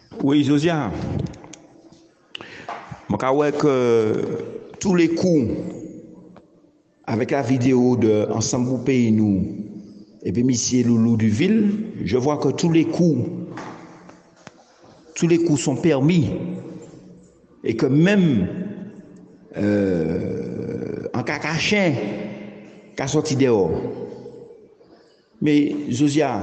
Oui, Josiane, je crois que tous les coups, avec la vidéo de Ensemble pour pays nous, et puis Monsieur Loulou du Ville, je vois que tous les coups sont permis et que même en cacachin, qu'a sorti dehors. Mais Josiane,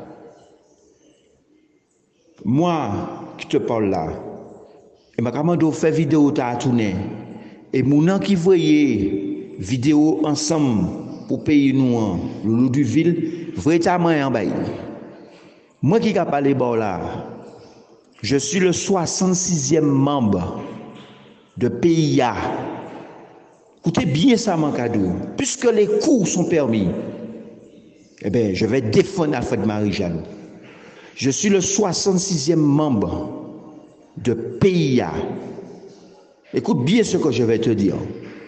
moi qui te parle là, et ma commande fait vidéo ta tourner et mon qui voyait vidéo ensemble pour payer nous le loup du ville véritablement en bail. Moi qui a parlé là, je suis le 66e membre de PIA. Écoutez bien ça mon cadeau. Puisque les cours sont permis, eh bien, je vais défendre Alfred Marie-Jeanne. Je suis le 66e membre de PIA. Écoute bien ce que je vais te dire.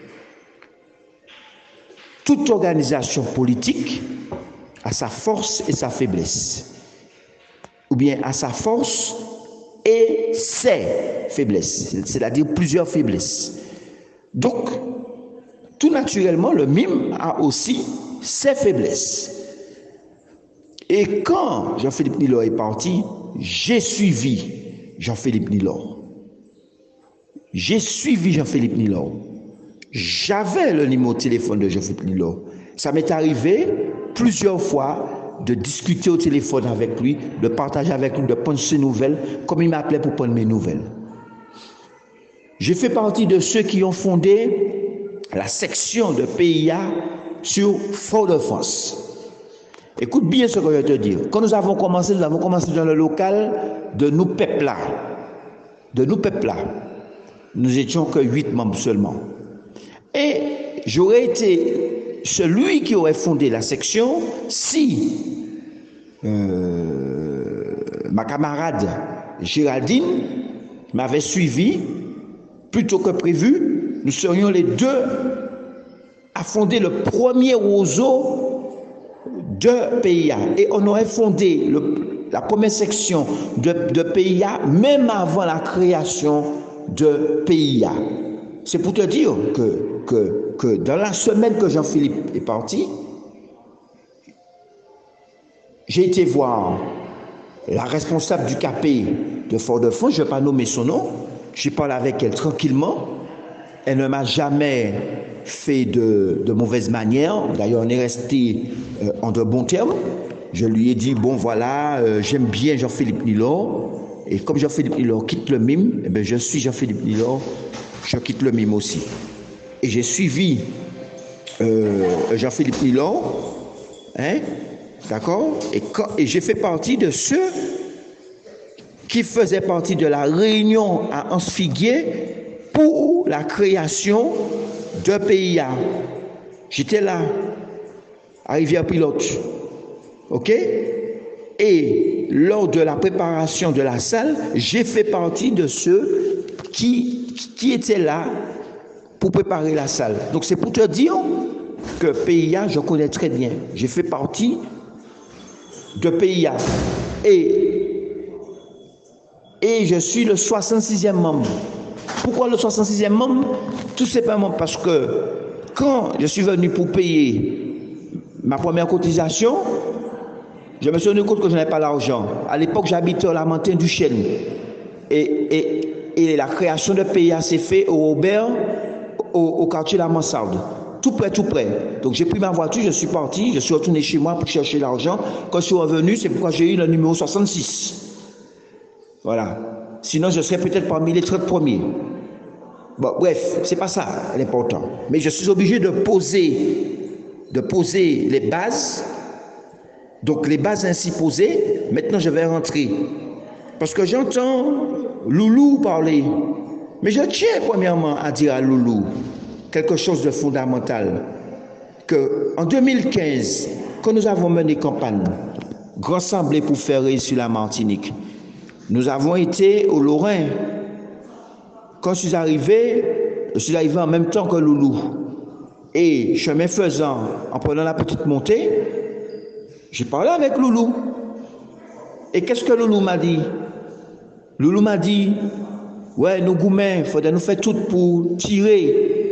Toute organisation politique a sa force et sa faiblesse. Ou bien a sa force et ses faiblesses. C'est-à-dire plusieurs faiblesses. Donc, tout naturellement, le MIM a aussi ses faiblesses. Et quand Jean-Philippe Nilor est parti, j'ai suivi Jean-Philippe Nilor. J'ai suivi Jean-Philippe Nilor. J'avais le numéro de téléphone de Jean-Philippe Nilor. Ça m'est arrivé plusieurs fois de discuter au téléphone avec lui, de partager avec lui, de prendre ses nouvelles, comme il m'appelait pour prendre mes nouvelles. J'ai fait partie de ceux qui ont fondé la section de PIA sur Fort-de-France. Écoute bien ce que je vais te dire. Quand nous avons commencé dans le local de nous peuples là. Nous étions que 8 membres seulement. Et j'aurais été celui qui aurait fondé la section si ma camarade Géraldine m'avait suivi plutôt que prévu. Nous serions les deux à fonder le premier roseau de PIA. Et on aurait fondé la première section de PIA même avant la création de PIA. C'est pour te dire que dans la semaine que Jean-Philippe est parti, j'ai été voir la responsable du CAP de Fort-de-France, je ne vais pas nommer son nom, j'ai parlé avec elle tranquillement, elle ne m'a jamais fait de mauvaise manière, d'ailleurs on est resté en de bons termes. Je lui ai dit, bon voilà, j'aime bien Jean-Philippe Nilor, et comme Jean-Philippe Nilor quitte le MIM, eh bien, je suis Jean-Philippe Nilor, je quitte le MIM aussi. Et j'ai suivi Jean-Philippe Nilor, hein, d'accord, et j'ai fait partie de ceux qui faisaient partie de la réunion à Anse-Figuier pour la création de PIA. J'étais là, à Rivière-Pilote, ok? Et lors de la préparation de la salle, j'ai fait partie de ceux qui étaient là pour préparer la salle. Donc c'est pour te dire que PIA, je connais très bien. J'ai fait partie de PIA. Et je suis le 66e membre. Pourquoi le 66e membre? Tout simplement parce que quand je suis venu pour payer ma première cotisation, je me suis rendu compte que je n'avais pas l'argent. À l'époque, j'habitais au Lamentin du Chêne. Et la création de PIA s'est faite au Robert, au quartier La Mansarde. Tout près. Donc j'ai pris ma voiture, je suis parti, je suis retourné chez moi pour chercher l'argent. Quand je suis revenu, c'est pourquoi j'ai eu le numéro 66. Voilà. Sinon, je serais peut-être parmi les 30 premiers. Bon, bref, c'est pas ça l'important. Mais je suis obligé de poser les bases. Donc, les bases ainsi posées, maintenant je vais rentrer. Parce que j'entends Loulou parler. Mais je tiens premièrement à dire à Loulou quelque chose de fondamental. En 2015, quand nous avons mené campagne, Grand Semblé pour faire réussir la Martinique, nous avons été au Lorrain. Quand je suis arrivé en même temps que Loulou. Et chemin faisant, en prenant la petite montée, j'ai parlé avec Loulou. Et qu'est-ce que Loulou m'a dit? Loulou m'a dit, ouais, nous gourmets, il faudrait nous faire tout pour tirer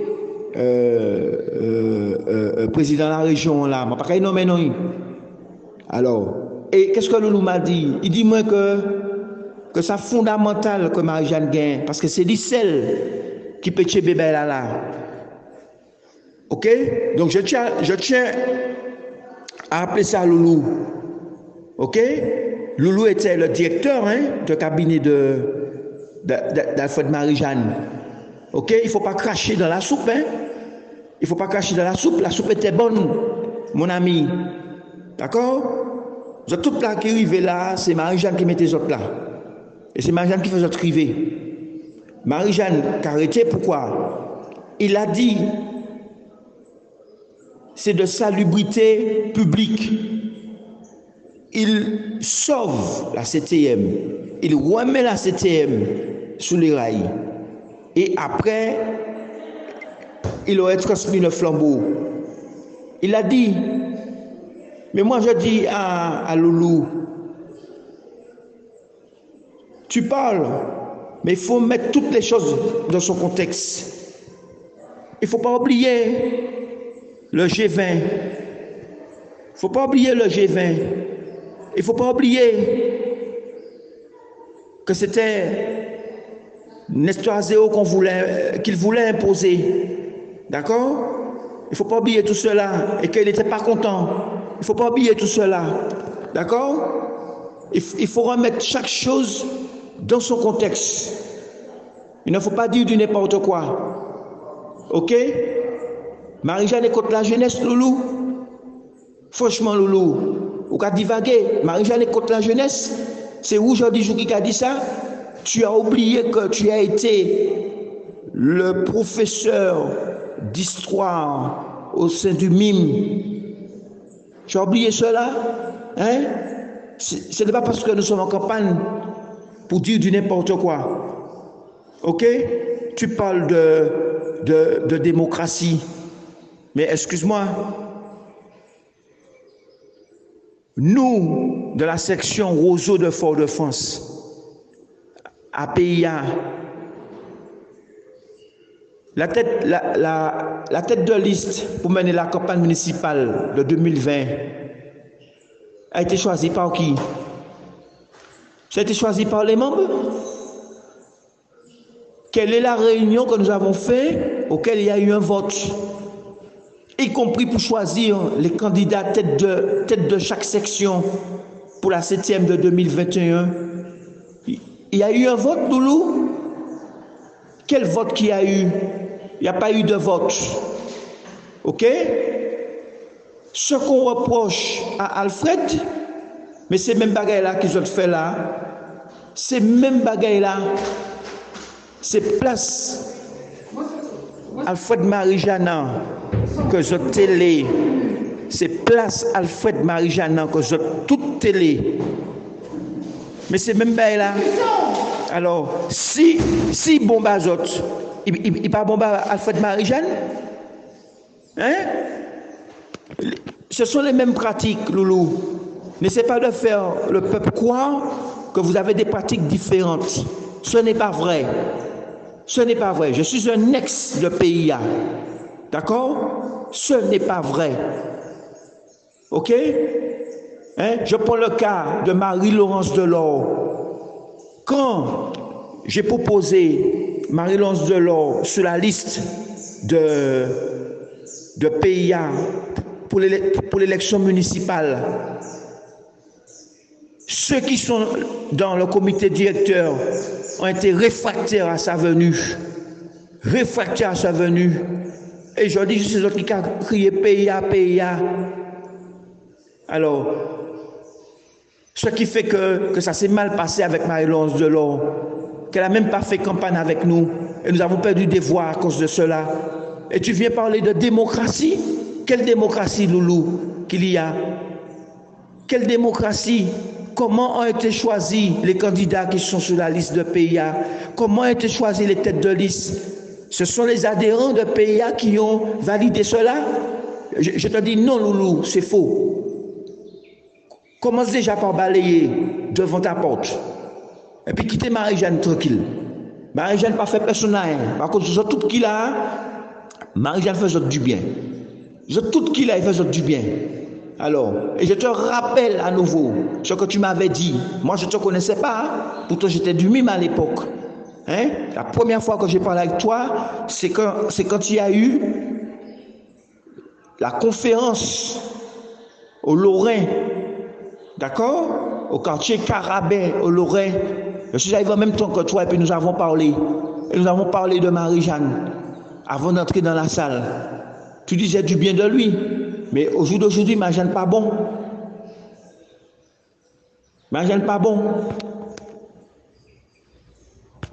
président de la région là. Je pas nommer non. Alors, et qu'est-ce que Loulou m'a dit? Il dit moi que c'est fondamental que Marie-Jeanne gagne, parce que c'est lui seul qui peut tuer bébé là. Ok? Donc je tiens à appeler ça Loulou. Ok? Loulou était le directeur de cabinet d'Alfred Marie-Jeanne. Ok? Il ne faut pas cracher dans la soupe. Il ne faut pas cracher dans la soupe. La soupe était bonne, mon ami. D'accord? Vous êtes tout là qui arrivent là, c'est Marie-Jeanne qui mettait les autres là. Et c'est Marie-Jeanne qui fait les autres arriver. Marie-Jeanne qui a arrêté, pourquoi? Il a dit, c'est de salubrité publique. Il sauve la CTM, il remet la CTM sous les rails. Et après, il aurait transmis le flambeau. Il a dit, mais moi je dis à Loulou, tu parles, mais il faut mettre toutes les choses dans son contexte. Il ne faut pas oublier le G20. Il ne faut pas oublier le G20. Il ne faut pas oublier que c'était Nestor Azéo qu'il voulait imposer. D'accord? Il ne faut pas oublier tout cela et qu'il n'était pas content. Il ne faut pas oublier tout cela. D'accord? Il faut remettre chaque chose dans son contexte. Il ne faut pas dire du n'importe quoi. Ok? Marie-Jeanne est contre la jeunesse, Loulou. Franchement, Loulou. Ou qu'a divagué, Marie-Jeanne est contre la jeunesse. C'est aujourd'hui qui a dit ça. Tu as oublié que tu as été le professeur d'histoire au sein du MIM. Tu as oublié cela? Hein? Ce n'est pas parce que nous sommes en campagne pour dire du n'importe quoi. Ok? Tu parles de démocratie. Mais excuse-moi. Nous, de la section Roseau de Fort-de-France, à PIA, la tête de liste pour mener la campagne municipale de 2020 a été choisie par qui? Ça a été choisi par les membres. Quelle est la réunion que nous avons faite auquel il y a eu un vote, y compris pour choisir les candidats tête de chaque section pour la 7e de 2021. Il y a eu un vote, Loulou? Quel vote qu'il y a eu? Il n'y a pas eu de vote. Ok? Ce qu'on reproche à Alfred, mais ces mêmes bagailles-là qu'ils ont fait là, ces mêmes bagailles-là, c'est place Alfred Marie-Jeanne que je télé, c'est place Alfred Marie-Jeanne que je toute télé. Mais c'est même bagailles là. Alors, si bombe azot, il pas bombe Alfred Marie-Jeanne? Hein? Ce sont les mêmes pratiques, Loulou. N'essayez pas de faire le peuple croire que vous avez des pratiques différentes. Ce n'est pas vrai. Ce n'est pas vrai. Je suis un ex de PIA. D'accord? Ce n'est pas vrai. Ok? Hein? Je prends le cas de Marie-Laurence Delors. Quand j'ai proposé Marie-Laurence Delors sur la liste de PIA pour l'élection municipale, ceux qui sont dans le comité directeur ont été réfractaires à sa venue. Réfractaires à sa venue. Et je dis, c'est autres qui ont crié PIA, PIA. Alors, ce qui fait que ça s'est mal passé avec Marie-Laurence Delors, qu'elle n'a même pas fait campagne avec nous. Et nous avons perdu des voix à cause de cela. Et tu viens parler de démocratie? Quelle démocratie, Loulou, qu'il y a? Quelle démocratie? Comment ont été choisis les candidats qui sont sur la liste de PIA? Comment ont été choisis les têtes de liste? Ce sont les adhérents de PIA qui ont validé cela? Je te dis non, Loulou, c'est faux. Commence déjà par balayer devant ta porte. Et puis quitter Marie-Jeanne tranquille. Marie-Jeanne pas fait personnel. Par contre, tout qui là, Marie-Jeanne fait du bien. Tout qui là, il fait du bien. Alors, et je te rappelle à nouveau ce que tu m'avais dit. Moi, je ne te connaissais pas. Pourtant, j'étais du mime à l'époque. Hein? La première fois que j'ai parlé avec toi, c'est quand il y a eu la conférence au Lorrain. D'accord? Au quartier Carabin, au Lorrain. Je suis arrivé en même temps que toi et puis nous avons parlé. Et nous avons parlé de Marie-Jeanne avant d'entrer dans la salle. Tu disais du bien de lui. Mais au jour d'aujourd'hui, Marie-Jeanne pas bon. Marie-Jeanne pas bon.